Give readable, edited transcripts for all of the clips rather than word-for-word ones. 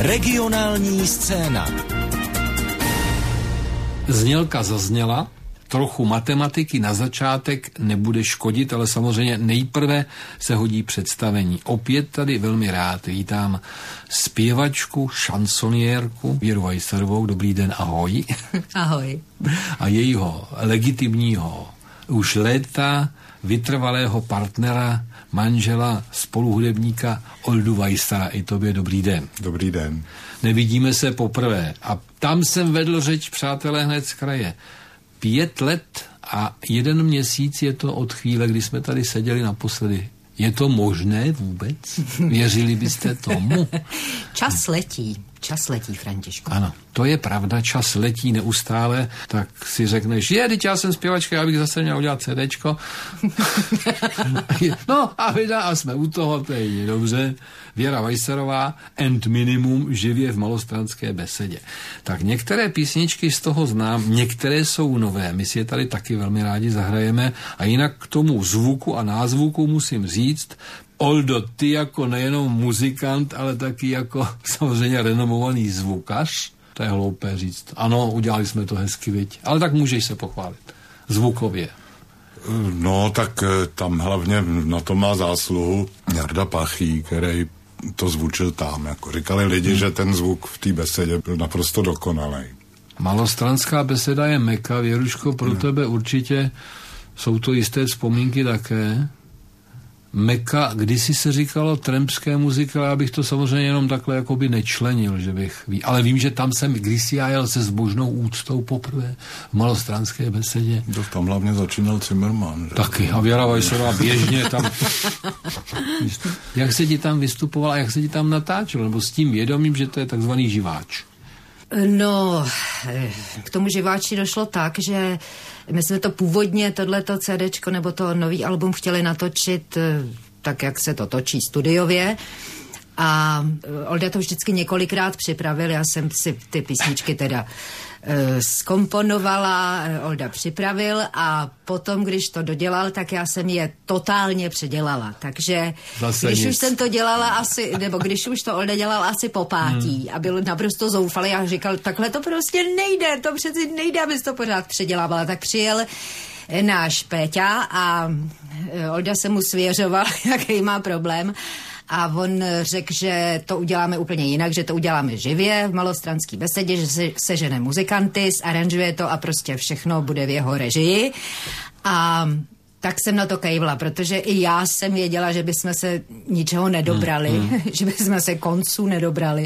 Regionální scéna. Znělka zazněla, trochu matematiky na začátek nebude škodit, ale samozřejmě nejprve se hodí představení. Opět tady velmi rád vítám zpěvačku, šansoniérku Věru Weisserovou. Dobrý den, ahoj. Ahoj. A jejího legitimního už léta vytrvalého partnera, manžela, spoluhudebníka Oldu Weissera. I tobě dobrý den. Dobrý den. Nevidíme se poprvé. A tam jsem vedl řeč, přátelé, hned z kraje. 5 let a 1 měsíc je to od chvíle, kdy jsme tady seděli naposledy. Je to možné vůbec? Věřili byste tomu? Čas letí, Františku. Ano, to je pravda, čas letí neustále, tak si řekneš, teď já jsem zpěvačka, já bych zase měl udělat CDčko. No a jsme u toho, to je dobře. Věra Weisserová and minimum živě v Malostranské besedě. Tak některé písničky z toho znám, některé jsou nové, my si je tady taky velmi rádi zahrajeme a jinak k tomu zvuku a názvuku musím říct, Oldo, ty jako nejenom muzikant, ale taky jako samozřejmě renomovaný zvukař, to je hloupé říct. Ano, udělali jsme to hezky, viď? Ale tak můžeš se pochválit. Zvukově. No, tak tam hlavně na to má zásluhu Jarda Pachý, který to zvučil tam. Jako říkali lidi, že ten zvuk v té besedě byl naprosto dokonalý. Malostranská beseda je meka, Věruško, pro tebe určitě jsou to jisté vzpomínky také. Meka, kdysi se říkalo trampské muziky, ale já bych to samozřejmě jenom takhle jakoby nečlenil, že bych ale vím, že tam jsem kdysi já jel se zbožnou úctou poprvé v Malostranské besedě. Tam hlavně začínal Zimmermann. Že? Taky, a Věra Weisserová běžně tam. Jak se ti tam vystupovala, jak se ti tam natáčelo, nebo s tím vědomím, že to je takzvaný živáč? No, k tomu živáči došlo tak, že my jsme to původně, tohleto CDčko nebo to nový album chtěli natočit tak, jak se to točí studiově. A Olda to vždycky několikrát připravil, já jsem si ty písničky teda zkomponovala, Olda připravil a potom, když to dodělal, tak já jsem je totálně předělala. Takže když už jsem to dělala asi, nebo když už to Olda dělal asi po pátí a byl naprosto zoufalý a říkal, takhle to prostě nejde, to přeci nejde, abys to pořád předělávala. Tak přijel náš Péťa a Olda se mu svěřoval, jaký má problém. A on řekl, že to uděláme úplně jinak, že to uděláme živě v Malostranské besedě, že se sežene muzikanty, zaranžuje to a prostě všechno bude v jeho režii. A tak jsem na to kejvla, protože i já jsem věděla, že bychom se ničeho nedobrali, že bychom se konců nedobrali.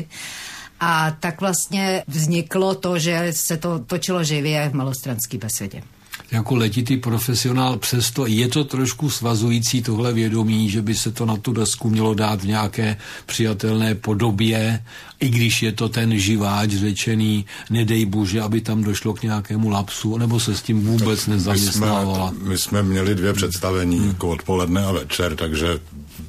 A tak vlastně vzniklo to, že se to točilo živě v Malostranské besedě. Jako letitý profesionál, přesto je to trošku svazující tohle vědomí, že by se to na tu desku mělo dát v nějaké přijatelné podobě, i když je to ten živáč řečený, nedej bože, aby tam došlo k nějakému lapsu, nebo se s tím vůbec nezaměstnávala. My jsme měli 2 představení, jako odpoledne a večer, takže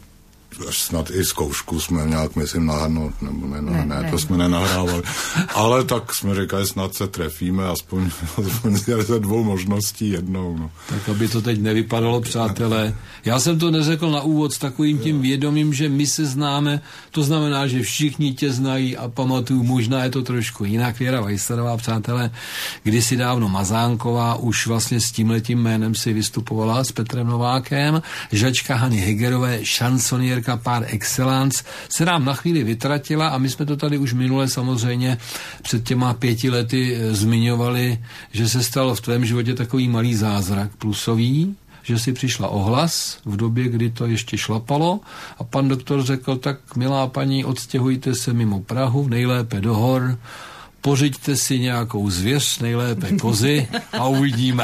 až snad i zkoušku jsme nějak, myslím, nahrnout, nebo ne, to jsme nenahrávali. Ale tak jsme říkali, snad se trefíme, aspoň ze 2 možností jednou. No. Tak aby to teď nevypadalo, přátelé. Já jsem to neřekl na úvod s takovým tím vědomím, že my se známe, to znamená, že všichni tě znají a pamatuju, možná je to trošku jinak. Věra Weisserová, přátelé, kdysi dávno Mazánková, už vlastně s tímhletím jménem si vystupovala s Petrem Novákem, žačka Hany Hegerové, šansonierka par excellence, se nám na chvíli vytratila a my jsme to tady už minule samozřejmě před těma 5 lety zmiňovali, že se stal v tvém životě takový malý zázrak plusový, že si přišla o hlas v době, kdy to ještě šlapalo a pan doktor řekl, tak milá paní, odstěhujte se mimo Prahu, nejlépe do hor, pořiďte si nějakou zvěř, nejlépe kozy a uvidíme.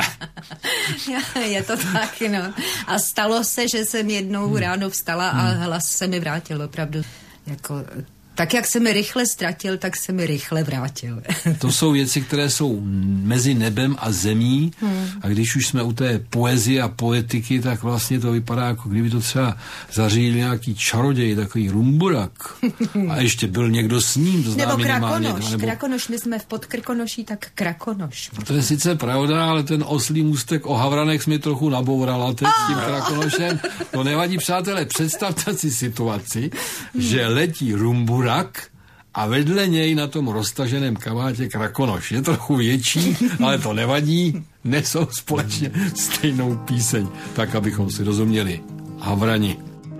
Je to tak, no. A stalo se, že jsem jednou ráno vstala a hlas se mi vrátil opravdu. Jako, tak, jak se mi rychle ztratil, tak se mi rychle vrátil. To jsou věci, které jsou mezi nebem a zemí a když už jsme u té poezie a poetiky, tak vlastně to vypadá, jako kdyby to třeba zařídil nějaký čaroděj, takový rumburak. A ještě byl někdo s ním, to znamená Krakonoš. Krakonoš, my jsme v Podkrkonoší, tak Krakonoš. To je sice pravda, ale ten oslý můstek o havranek mi trochu nabourala teď s tím Krakonošem. To nevadí, přátelé, představte si situaci, že letí rumburak a vedle něj na tom roztaženém kabátě Krakonoš. Je trochu větší, ale to nevadí, nesou společně stejnou píseň, tak abychom si rozuměli. Havrani.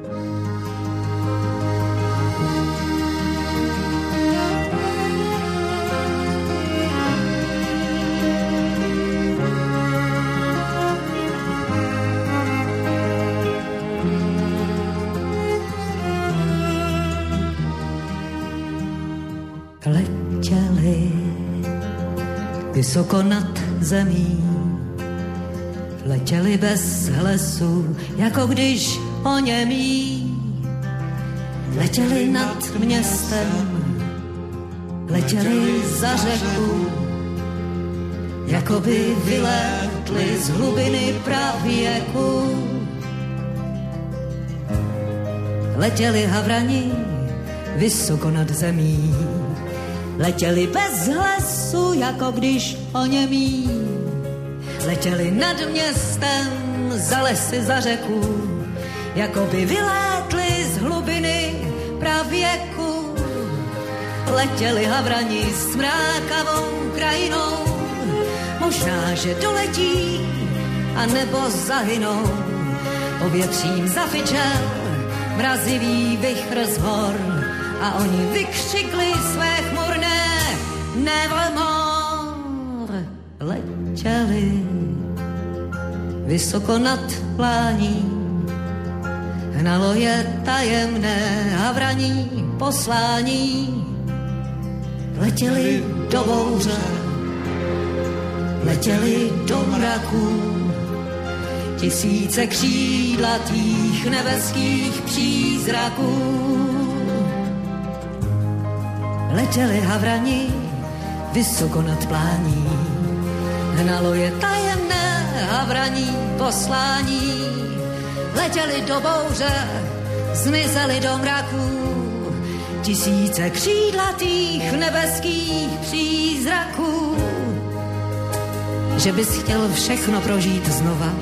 Letěli vysoko nad zemí, letěli bez hlesu, jako když oněmí. Letěli nad městem, letěli za řeku, jako by vylétli z hlubiny pravěku. Letěli havrani vysoko nad zemí, letěli bez hlesu, jako když oněmí. Letěli nad městem, za lesy, za řeku, jako by vylétli z hlubiny pravěku. Letěli havrani smrákavou krajinou, možná, že doletí, a nebo zahynou. Povětřím zafičel mrazivý vichr z hor, a oni vykřikli své chmurné nevermore. Letěli vysoko nad plání, hnalo je tajemné havraní poslání. Letěli do bouře, letěli do mraků, tisíce křídlatých nebeských přízraků. Letěli havrani vysoko nad plání, hnalo je tajemné havraní poslání. Letěli do bouře, zmizeli do mraků, tisíce křídlatých nebeských přízraků. Že bys chtěl všechno prožít znova,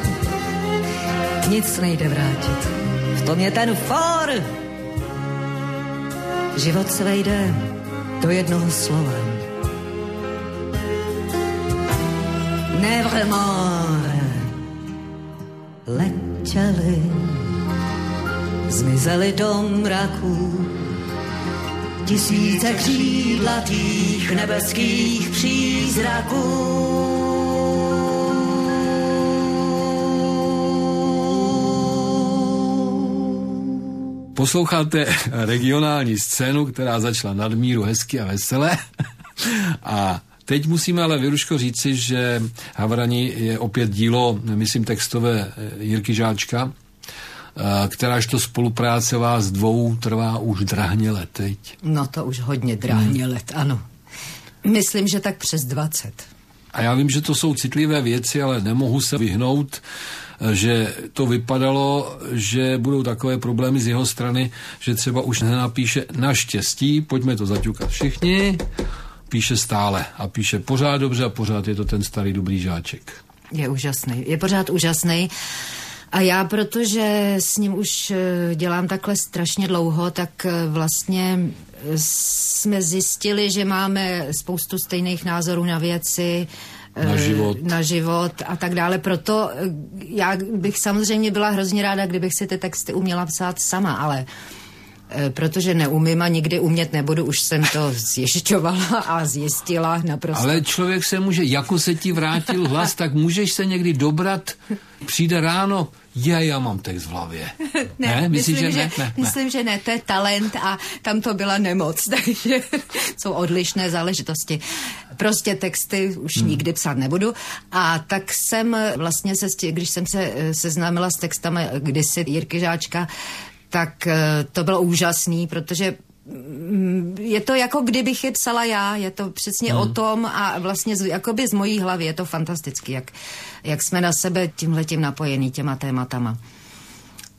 nic nejde vrátit, v tom je ten for. Život se vejde do jednoho slova. Nevermore. Letěli, zmizeli do mraků, tisíce křídlatých nebeských přízraků. Posloucháte regionální scénu, která začala nadmíru hezky a veselé. A teď musíme ale, Věruško, říci, že Havrani je opět dílo, myslím, textové Jirky Žáčka, kteráž to spolupráce vás dvou trvá už drahně let teď. No to už hodně drahně let, ano. Myslím, že tak přes 20. A já vím, že to jsou citlivé věci, ale nemohu se vyhnout, že to vypadalo, že budou takové problémy z jeho strany, že třeba už nenapíše naštěstí, pojďme to zaťukat všichni, píše stále a píše pořád dobře a pořád je to ten starý dobrý Žáček. Je úžasný, je pořád úžasný. A já, protože s ním už dělám takhle strašně dlouho, tak vlastně jsme zjistili, že máme spoustu stejných názorů na věci, na život a tak dále. Proto já bych samozřejmě byla hrozně ráda, kdybych si ty texty uměla psát sama, ale protože neumím a nikdy umět nebudu, už jsem to zjišťovala a zjistila naprosto. Ale člověk se může, jako se ti vrátil hlas, tak můžeš se někdy dobrat, přijde ráno, já mám text v hlavě. Ne, myslím, že ne, to je talent a tam to byla nemoc, takže jsou odlišné záležitosti. Prostě texty už nikdy psát nebudu a tak jsem vlastně když jsem se seznámila s textama kdysi Jirky Žáčka, tak to bylo úžasný, protože je to jako kdybych je psala já, je to přesně o tom a vlastně jakoby z mojí hlavy je to fantasticky, jak jsme na sebe tímhletím napojení těma tématama.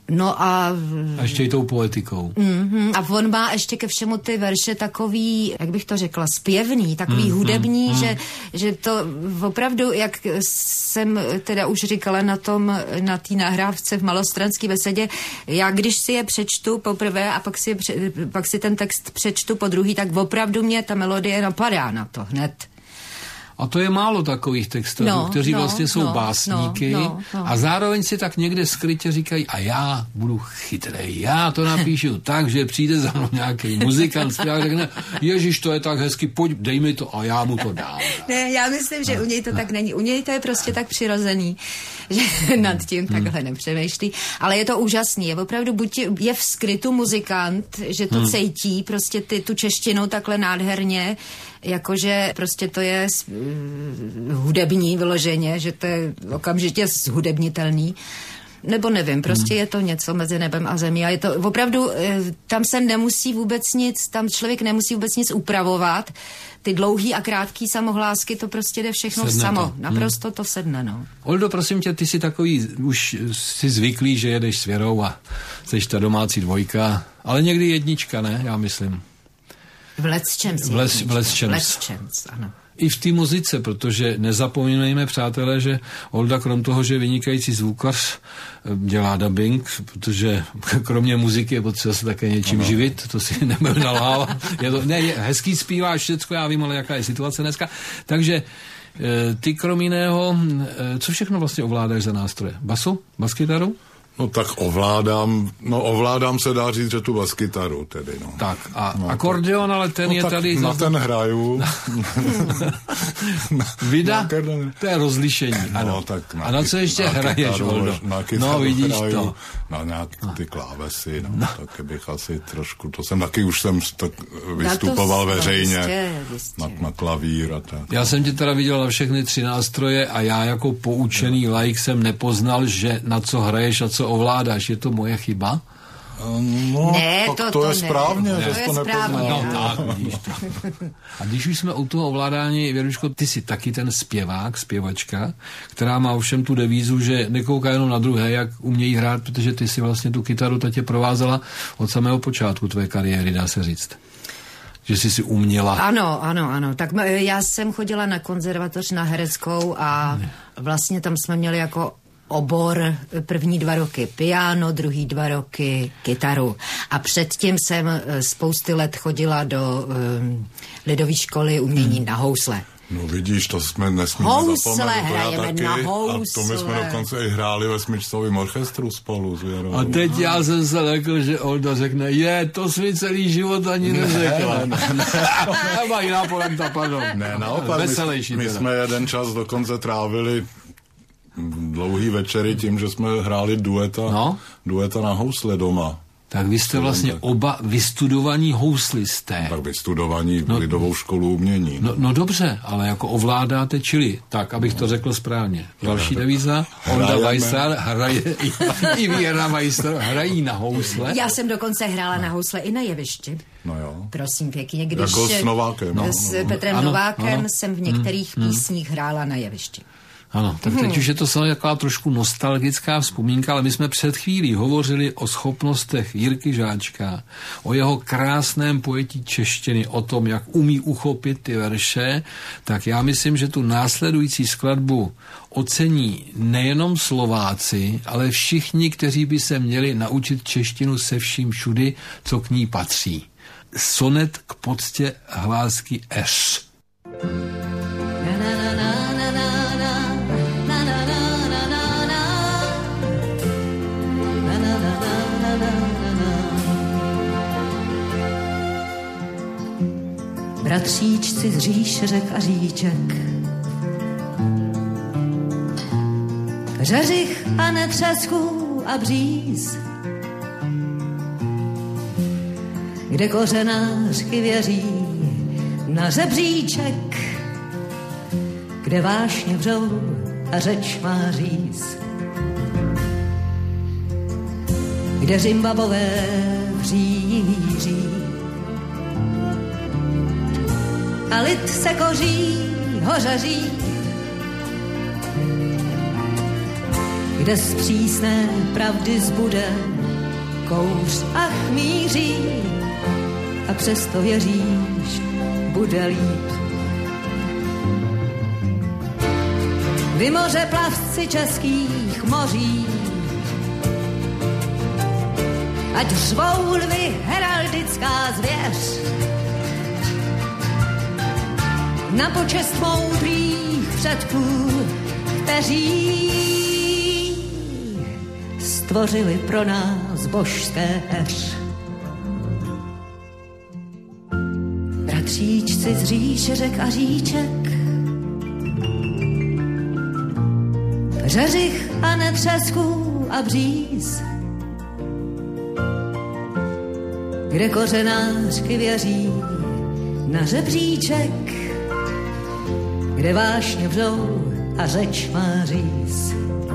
No a ještě i tou poetikou. A on má ještě ke všemu ty verše takový, jak bych to řekla, zpěvný, takový hudební, že to opravdu, jak jsem teda už říkala na té nahrávce v Malostranské besedě, já když si je přečtu poprvé a pak si ten text přečtu po druhý, tak opravdu mě ta melodie napadá na to hned. A to je málo takových textů, kteří vlastně jsou básníky a zároveň si tak někde skrytě říkají, a já budu chytrej, já to napíšu tak, že přijde za mnou nějaký muzikant a řekne, Ježiš, to je tak hezky, pojď, dej mi to a já mu to dám. Ne, já myslím, že u něj to tak není. U něj to je prostě tak přirozený, že nad tím takhle nepřemýšlí. Ale je to úžasný. Je opravdu, buď je v skrytu muzikant, že to cítí prostě tu češtinu takhle nádherně, jakože prostě to je hudební vyloženě, že to je okamžitě zhudebnitelný. Nebo nevím, prostě je to něco mezi nebem a zemí a je to opravdu, tam se nemusí vůbec nic, tam člověk nemusí vůbec nic upravovat. Ty dlouhý a krátký samohlásky, to prostě jde všechno samo. Naprosto to sedne, no. Oldo, prosím tě, ty jsi takový, už jsi zvyklý, že jedeš s Věrou a jsi ta domácí dvojka, ale někdy jednička, ne? Já myslím. V Lecčems, ano. I v té muzice, protože nezapomínejme, přátelé, že Olda krom toho, že je vynikající zvukař, dělá dubbing, protože kromě muziky je potřeba se také něčím živit, to si nebudu nalhávat. Je hezký zpívá všecko, já vím, ale jaká je situace dneska. Takže ty krom jiného, co všechno vlastně ovládáš za nástroje? Basu? Baskytaru? No tak ovládám se, dá říct, že tu baskytaru tedy, no. Tak a akordeon, ale ten je tady... Na ten hraju. Vida? To je rozlišení, ano. No, tak a na co ještě hraješ, Oldo? No, vidíš hraju, to. Na nějak ty klávesy, taky bych asi trošku, to jsem taky už jsem tak vystupoval veřejně na klavír a tak. Já jsem tě teda viděl na všechny 3 nástroje a já jako poučený laik jsem nepoznal, že na co hraješ a co ovládáš. Je to moje chyba? No, ne, to je správně, ne. že to nepoznal. No, tak, vidíš to. A když už jsme u toho ovládání, Věruško, ty jsi taky ten zpěvák, zpěvačka, která má ovšem tu devízu, že nekouká jenom na druhé, jak umějí hrát, protože ty si vlastně tu kytaru tě provázela od samého počátku tvé kariéry, dá se říct. Že jsi si uměla. Ano. Tak já jsem chodila na konzervatoř na hereckou a vlastně tam jsme měli jako obor první 2 roky piano, druhý 2 roky kytaru. A předtím jsem spousty let chodila do lidové školy umění na housle. No vidíš, to jsme nesmíme zapomenout. Hrajeme taky, na housle. A to my jsme dokonce i hráli ve smyčcovém orchestru spolu s Věrou. A teď já jsem se lekl, že Olda řekne, to jsi mi celý život ani neřekla. Ne. Jiná polenta, pardon. Ne, naopak, my jsme jeden čas dokonce trávili dlouhý večery tím, že jsme hráli dueta na housle doma. Tak vy jste vlastně oba vystudovaní houslisté. Tak vystudovaní lidovou školu umění. No dobře, ale jako ovládáte, čili tak, abych to řekl správně. Další devíza, Olda Weissar hraje, i Věra Weissar hrají na housle. Já jsem dokonce hrála na housle i na jevišti. No jo. Prosím pěkně, když jako s Novákem. S Petrem Novákem jsem v některých písních hrála na jevišti. Ano, tak teď už je to samozřejmě taková trošku nostalgická vzpomínka, ale my jsme před chvílí hovořili o schopnostech Jirky Žáčka, o jeho krásném pojetí češtiny, o tom, jak umí uchopit ty verše, tak já myslím, že tu následující skladbu ocení nejenom Slováci, ale všichni, kteří by se měli naučit češtinu se vším všudy, co k ní patří. Sonet k poctě hlásky Š. Bratříčci z říš, řek a říček, řeřich a netřesků a bříz, kde kořenářky věří na žebříček, kde vášně vřou a řeč má říz, kde Zimbabové vříří a lid se koří, hořaří, kde z přísné pravdy zbude kouř a chmíří a přesto věříš, bude líp. Vy moře plavci českých moří, ať řvou lvy heraldická zvěř, na počest moudrých předků, kteří stvořili pro nás božské heř. Bratříčci z říše řek a říček, řeřich a netřesků a bříz, kde kořenářky věří na žebříček, kde vášně vřou a řeč má říz,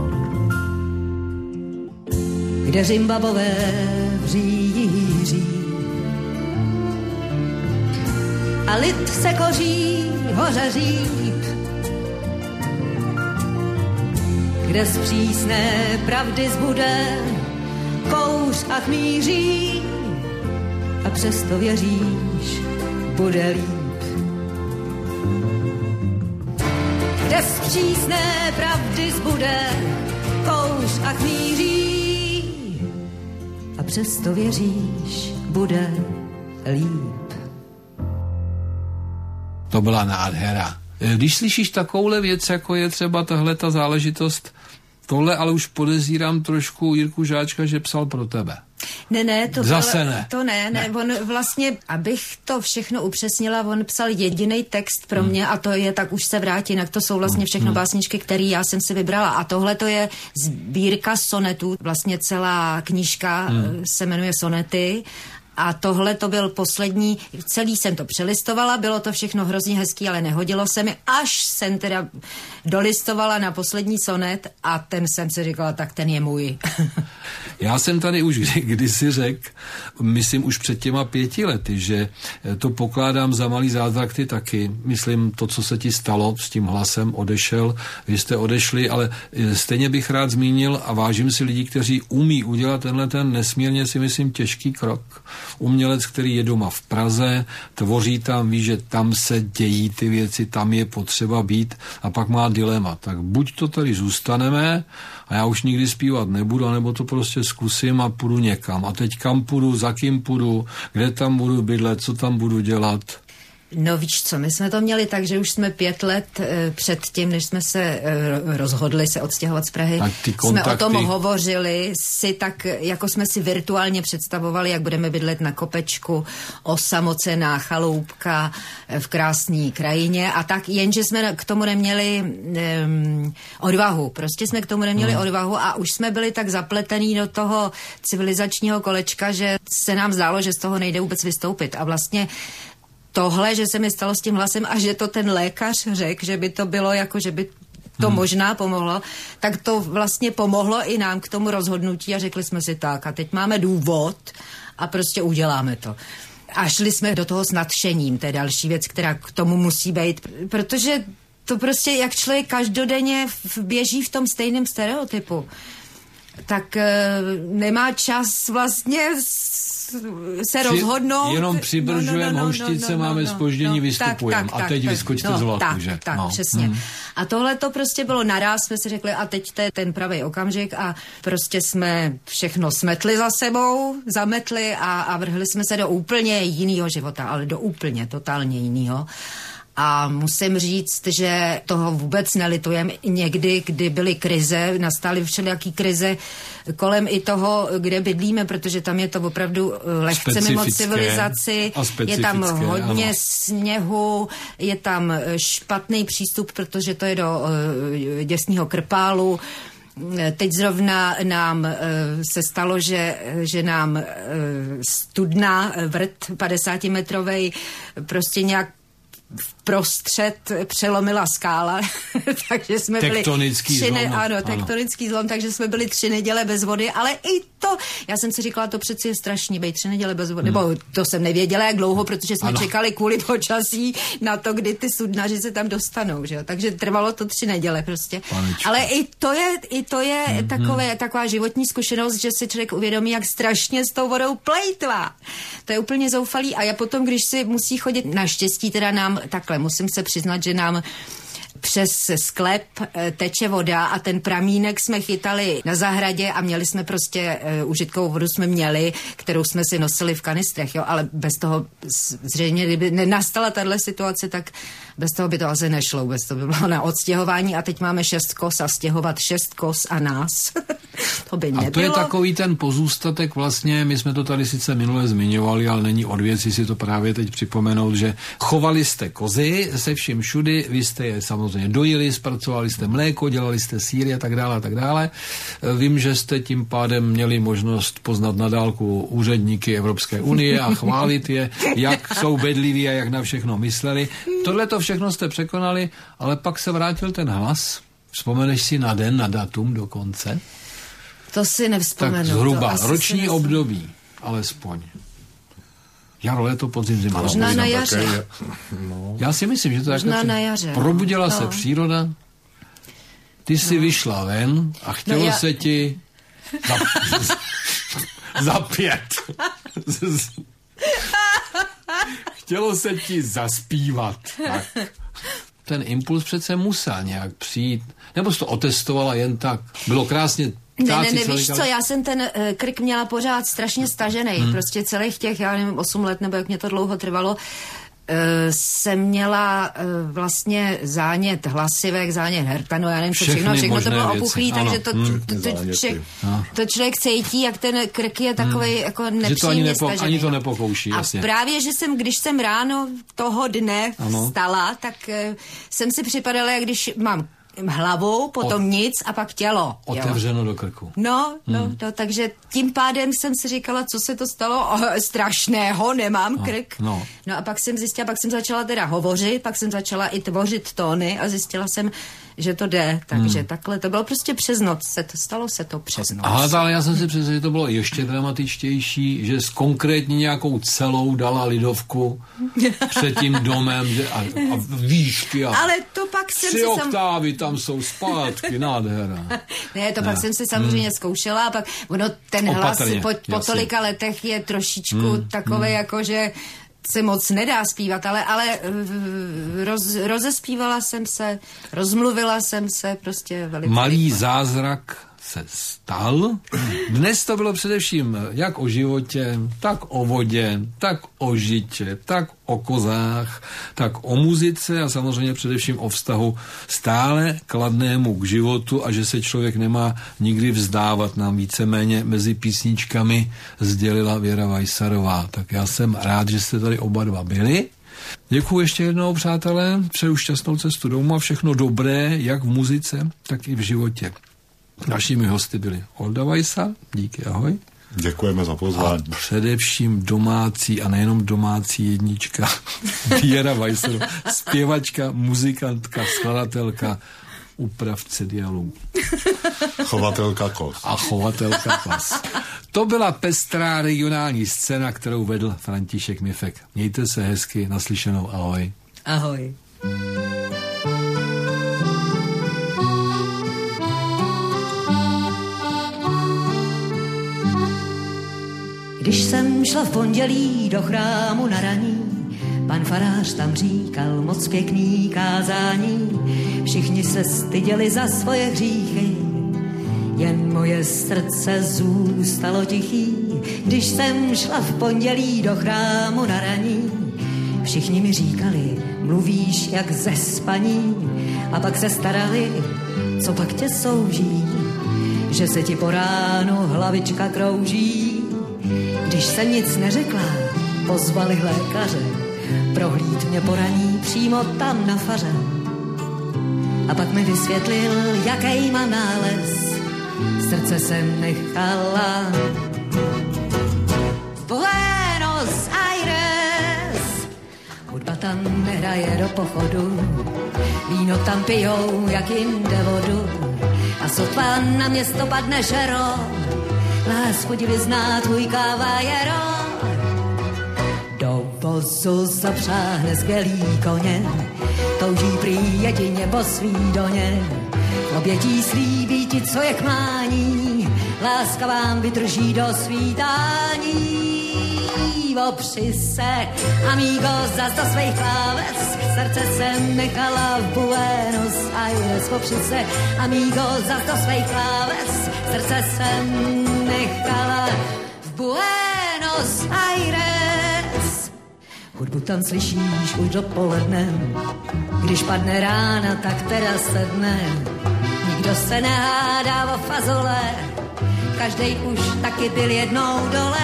kde Zimbabové vříří a lid se koří hoře říp, kde z přísné pravdy zbude kouř a chmíří a přesto věříš, bude líp. Kde z přísné pravdy zbude kouř a chmíří a přesto věříš, bude líp. To byla nádhera. Když slyšíš takovouhle věc, jako je třeba tahleta záležitost, tohle ale už podezírám trošku Jirku Žáčka, že psal pro tebe. Ne, to zase ne. To ne. On vlastně, abych to všechno upřesnila, on psal jediný text pro mě a to je Tak už se vrátí, jinak to jsou vlastně všechno básničky, které já jsem si vybrala a tohle to je sbírka sonetů, vlastně celá knížka se jmenuje Sonety. A tohle to byl poslední, celý jsem to přelistovala, bylo to všechno hrozně hezký, ale nehodilo se mi, až jsem teda dolistovala na poslední sonet a ten jsem si říkala, tak ten je můj. Já jsem tady už kdysi řekl, myslím už před těma 5 lety, že to pokládám za malý zázrak ty taky. Myslím, to, co se ti stalo s tím hlasem, odešel, vy jste odešli, ale stejně bych rád zmínil a vážím si lidí, kteří umí udělat tenhle ten nesmírně si myslím těžký krok. Umělec, který je doma v Praze, tvoří tam, ví, že tam se dějí ty věci, tam je potřeba být a pak má dilema. Tak buď to tady zůstaneme a já už nikdy zpívat nebudu, anebo to prostě zkusím a půjdu někam. A teď kam půjdu, za kým půjdu, kde tam budu bydlet, co tam budu dělat. No víš co, my jsme to měli tak, že už jsme 5 let před tím, než jsme se rozhodli se odstěhovat z Prahy, jsme o tom hovořili si tak, jako jsme si virtuálně představovali, jak budeme bydlet na kopečku, osamocená chaloupka v krásné krajině a tak, jenže jsme k tomu neměli odvahu. Prostě jsme k tomu neměli odvahu a už jsme byli tak zapletení do toho civilizačního kolečka, že se nám zdálo, že z toho nejde vůbec vystoupit a vlastně tohle, že se mi stalo s tím hlasem a že to ten lékař řekl, že by to bylo jako, že by to možná pomohlo, tak to vlastně pomohlo i nám k tomu rozhodnutí a řekli jsme si tak a teď máme důvod a prostě uděláme to. A šli jsme do toho s nadšením, to je další věc, která k tomu musí být, protože to prostě, jak člověk každodenně běží v tom stejném stereotypu, tak nemá čas vlastně se rozhodnout. Jenom přibržujeme hoštice, máme zpoždění, vystupujeme. A teď vyskočte z vlaku, že? Tak, přesně. A tohle to prostě bylo naraz, jsme si řekli, a teď to je ten pravý okamžik a prostě jsme všechno smetli za sebou, zametli a vrhli jsme se do úplně jinýho života, ale do úplně totálně jinýho. A musím říct, že toho vůbec nelitujem. Někdy, kdy byly krize, nastaly všelijaký krize kolem i toho, kde bydlíme, protože tam je to opravdu lehce mimo civilizaci. Je tam hodně sněhu, je tam špatný přístup, vrtě to je do děsního Krpálu. Teď zrovna nám se stalo, že nám studna, vrt 50-metrovej prostě nějak vprostřed přelomila skála, takže jsme tektonický byli zlom. Ano, tektonický zlom, takže jsme byli 3 neděle bez vody, ale i to, já jsem si říkala, to přeci je strašný, být 3 neděle bez vody, nebo to jsem nevěděla, jak dlouho, protože jsme čekali kvůli počasí na to, kdy ty sudnaři se tam dostanou, že jo, takže trvalo to 3 neděle prostě. Panečka. Ale i to je taková životní zkušenost, že si člověk uvědomí, jak strašně s tou vodou plejtvá. To je úplně zoufalý a já potom, když si musí chodit, naštěstí teda nám takhle, musím se přiznat, že nám přes sklep teče voda a ten pramínek jsme chytali na zahradě a měli jsme prostě užitkovou vodu jsme měli, kterou jsme si nosili v kanistrech, jo, ale bez toho zřejmě, kdyby nenastala tahle situace, tak bez toho by to asi nešlo, bez toho by bylo na odstěhování a teď máme 6 kos a stěhovat 6 kos a nás. To by nebylo. A to je takový ten pozůstatek vlastně, my jsme to tady sice minule zmiňovali, ale není od věci si to právě teď připomenout, že chovali jste kozy se vším všudy, vy jste je samozřejmě dojili, zpracovali jste mléko, dělali jste sýry a tak dále a tak dále. Vím, že jste tím pádem měli možnost poznat na dálku úředníky Evropské unie a chválit je, jak jsou bedliví a jak na všechno mysleli. Tohle to všechno jste překonali, ale pak se vrátil ten hlas. Vzpomeneš si na den, na datum dokonce? To si nevzpomenu. Tak zhruba roční období, alespoň. Jaro, léto, podzim, zima. Možná na jaře. No. Já si myslím, že to možná na jaře. Probudila se příroda, ty jsi vyšla ven a chtělo se ti za 5. Chtělo se ti zaspívat. Tak. Ten impuls přece musel nějak přijít. Nebo jsi to otestovala jen tak? Bylo krásně. Ne, víš co, já jsem ten krk měla pořád strašně stažený. Prostě celých těch, já nevím, 8 let, nebo jak mě to dlouho trvalo, jsem měla vlastně zánět hlasivek, zánět herpanu, já nevím, co všechno to bylo opuchlý, takže to člověk cítí, jak ten krk je takovej jako nepříjemně stažený. Ani to nepokouší, jasně. A právě, že když jsem ráno toho dne vstala, tak jsem si připadala, jak když mám hlavou, potom nic a pak tělo. Otevřeno do krku. No, takže tím pádem jsem si říkala, co se to stalo strašného, nemám krk. No a pak jsem zjistila, pak jsem začala teda hovořit, pak jsem začala i tvořit tóny a zjistila jsem, že to jde, takže takhle, to bylo prostě přes noc, stalo se to přes noc. Aha, ale já jsem si představil, že to bylo ještě dramatičtější, že konkrétně nějakou celou dala lidovku před tím domem a výšky a ale to pak jsem 3 oktávy tam jsou zpátky, nádhera. Ne, to pak jsem si samozřejmě zkoušela a pak, ten hlas po tolika letech je trošičku takový, jako že se moc nedá zpívat, ale rozespívala jsem se, rozmluvila jsem se, prostě velice. Malý zázrak se stal. Dnes to bylo především jak o životě, tak o vodě, tak o žitě, tak o kozách, tak o muzice a samozřejmě především o vztahu stále kladnému k životu a že se člověk nemá nikdy vzdávat, nám víceméně mezi písničkami sdělila Věra Vajsarová. Tak já jsem rád, že jste tady oba dva byli. Děkuji ještě jednou, přátelé, přeju šťastnou cestu domů a všechno dobré, jak v muzice, tak i v životě. Našimi hosty byli Olda Vajsa, díky, ahoj. Děkujeme za pozvání. A především domácí a nejenom domácí jednička Věra Vajsarová, zpěvačka, muzikantka, skladatelka, upravce dialogů. Chovatelka kos. A chovatelka kos. To byla pestrá regionální scéna, kterou vedl František Mifek. Mějte se hezky, naslyšenou, ahoj. Ahoj. Když jsem šla v pondělí do chrámu na raní, pan farář tam říkal moc pěkný kázání. Všichni se styděli za svoje hříchy, jen moje srdce zůstalo tichý. Když jsem šla v pondělí do chrámu na raní, všichni mi říkali, mluvíš jak ze spaní. A pak se starali, co pak tě souží, že se ti po ránu hlavička krouží. Když jsem nic neřekla, pozvali lékaře, prohlíd mě po raní přímo tam na faře. A pak mi vysvětlil, jaký mám nález, srdce jsem nechala. Buenos Aires, hudba tam tam nehraje do pochodu, víno tam pijou, jak jinde vodu, a sotva na město padne šero, lásku ti vyzná tvůj kavajero. Do vozu zapřáhne skvělý koně, touží prý jedině po svý doně, obětí slíbí ti, co je kmání, láska vám vydrží do svítání. Opři se, amigo, zas do svých kláves, srdce jsem nechala v Buenos Aires. Opři se, amigo, zas do svých kláves, srdce jsem nechala v Buenos Aires. Hudbu tam slyšíš už dopoledne, když padne rána, tak teda sedne. Nikdo se nehádá o fazole, každej už taky byl jednou dole.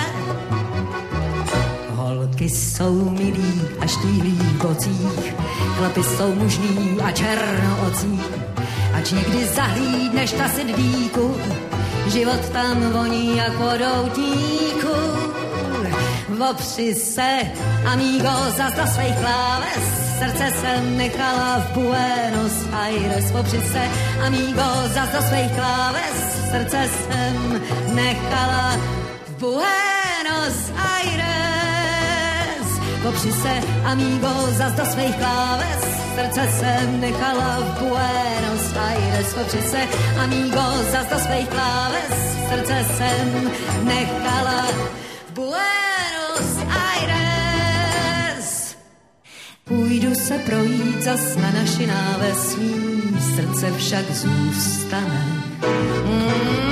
Holky jsou milí a štíhlí v bocích, chlapi jsou mužní a černoocí. Ač někdy zahlídneš ta sidlíku, život tam voní jak vodoutníku. Opři se, amigo, zas do svých kláves, srdce jsem nechala v Buenos Aires. Opři se, amigo, zas do svých kláves, srdce jsem nechala v Buenos Aires. Opři se, amigo, zas do svých kláves, srdce jsem nechala v Buenos Aires. Opři se, amigo, zas do svých kláves, srdce jsem nechala v Buenos Aires. Půjdu se projít zas na naši náves, mý srdce však zůstane.